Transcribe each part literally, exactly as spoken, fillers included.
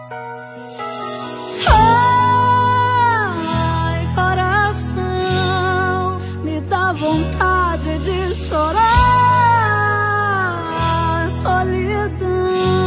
Ai, coração, me dá vontade de chorar, solidão.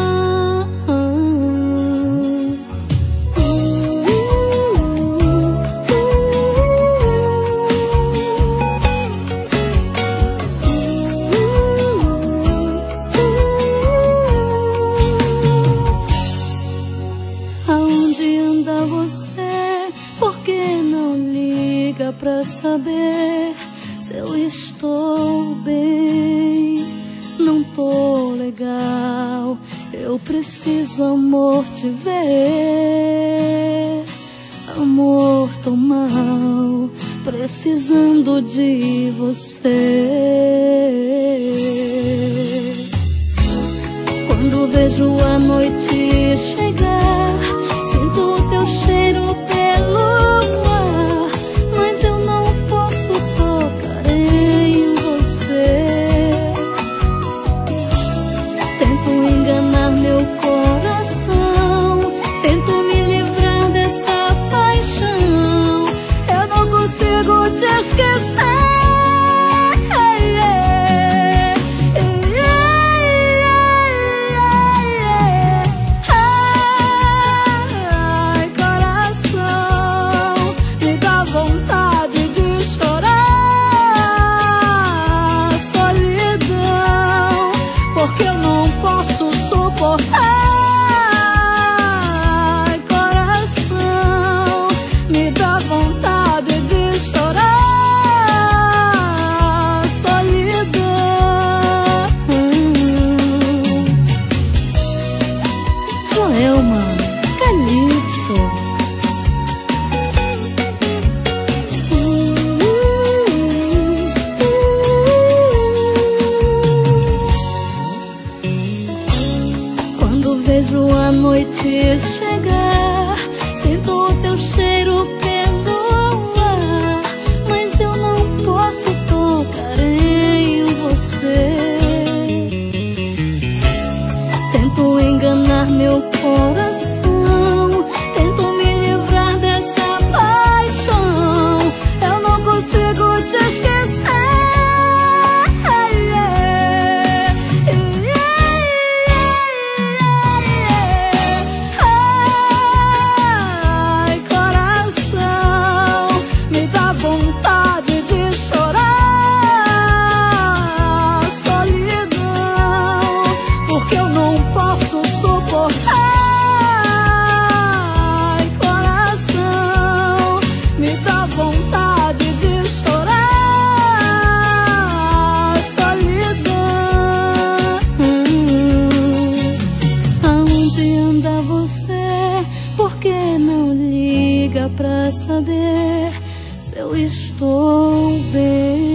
Pra saber se eu estou bem, não tô legal, eu preciso, amor, te ver. Amor, tô mal, precisando de você. Quando vejo a noite chegar, sinto o teu cheiro pelo ar, mas eu não posso tocar em você. Tento enganar meu coração, tento me livrar dessa paixão. Eu não consigo te esquecer. Vejo a noite chegar, sinto o teu cheiro pelo ar, mas eu não posso tocar em você. Tento enganar meu coração, tento me livrar dessa paixão. Eu não consigo te esquecer. Pra saber se eu estou bem.